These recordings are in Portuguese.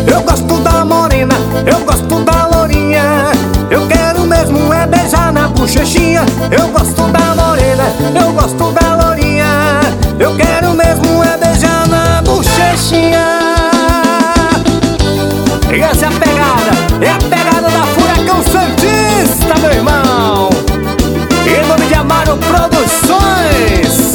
Eu gosto da morena, eu gosto da lourinha. Eu quero mesmo é beijar na bochechinha. Eu gosto da morena, eu gosto da lourinha. Eu quero mesmo é beijar na bochechinha. E essa é a pegada da Furacão Santista, meu irmão. Em nome de Amaro Produções.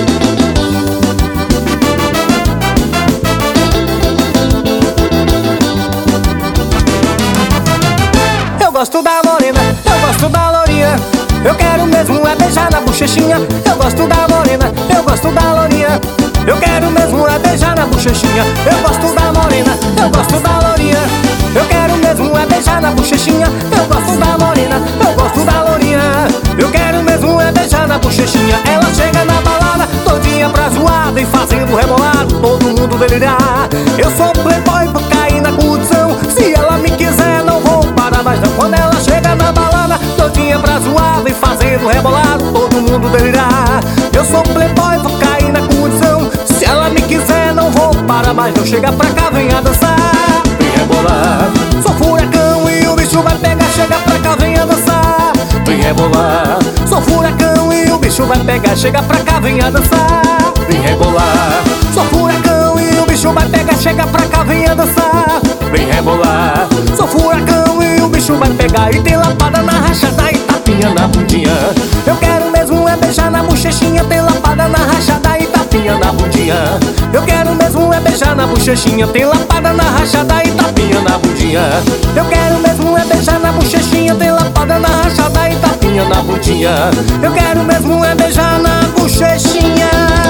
Eu gosto da morena, eu gosto da lourinha. Eu quero mesmo é beijar na bochechinha. Eu gosto da morena, eu gosto da lourinha. Eu quero mesmo é beijar na bochechinha. Eu gosto da morena, eu gosto da lourinha. Eu quero mesmo é beijar na bochechinha. Eu gosto da morena, eu gosto da lourinha. Eu quero mesmo é beijar na bochechinha. Ela chega na balada, todinha pra zoada e fazendo rebolado, todo mundo delirar. Eu sou playboy, vou cair na condição. Se ela me quiser, não vou parar mais não. Quando ela chega na balada, todinha pra zoada e fazendo rebolado, todo mundo delirar. Eu sou playboy, vou cair na condição. Se ela me quiser, não vou parar mais não. Chega pra cá, venha dançar, vem rebolar. Sou furacão e o bicho vai pegar. Chega pra cá, venha dançar, vem rebolar. Sou furacão e o bicho vai pegar. Chega pra cá, venha dançar, vem rebolar. Sou furacão e o bicho vai pegar. Chega pra cá, venha dançar, vem rebolar. Sou furacão e o bicho vai pegar. E tem lapada na rachada e tapinha na bundinha. Eu quero mesmo é beijar na bochechinha. Tem lapada na rachada e tapinha na bundinha. Eu quero mesmo é beijar na bochechinha. Tem lapada na rachada e tapinha na bundinha. Eu quero mesmo é beijar na bochechinha. Tem lapada na rachada e tapinha na bundinha. Eu quero mesmo é beijar na bochechinha.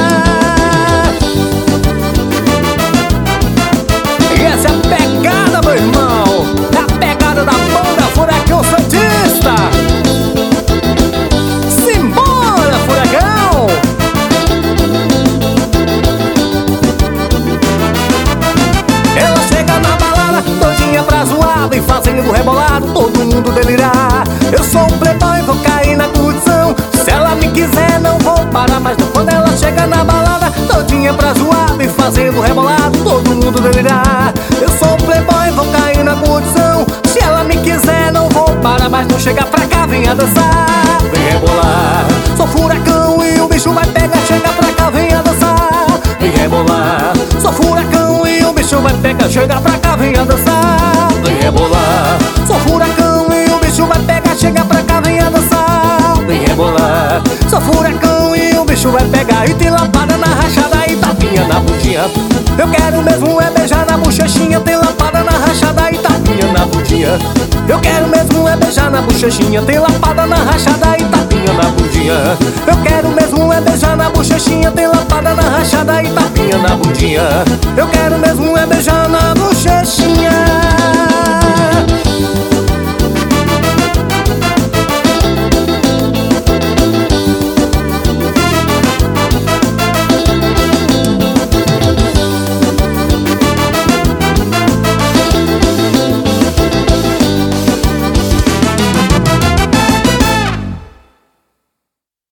E essa é a pegada, meu irmão. É a pegada da banda Furacão Santista. Simbora, Furacão! Ela chega na balada, todinha pra zoada e fazendo rebolado, todo mundo delirar. Eu sou um playboy, vou cair na condição. Se ela me quiser, não vou parar mais não. Quando ela chega na balada, todinha pra zoada e fazendo rebolado, todo mundo delirar. Eu sou um playboy, vou cair na condição. Se ela me quiser, não vou parar mais não. Chega pra cá, venha dançar, vem rebolar. Sou furacão e o bicho vai pegar. Chega pra cá, venha dançar, vem rebolar. Sou furacão e o bicho vai pegar. Chega pra cá, venha dançar, vem rebolar. Sou furacão e o bicho vai pegar. Chega pra cá, venha dançar, vem rebolar. Sou furacão e o bicho vai pegar. E tem lapada na rachada e tapinha na bundinha. Eu quero mesmo é beijar na bochechinha. Tem lapada na rachada e tapinha na bundinha. Eu quero mesmo é beijar na bochechinha. Tem lapada na rachada e tapinha na bundinha. Eu quero mesmo é beijar na bochechinha. Tem lapada na rachada e tapinha na bundinha. Eu quero mesmo é beijar na bochechinha.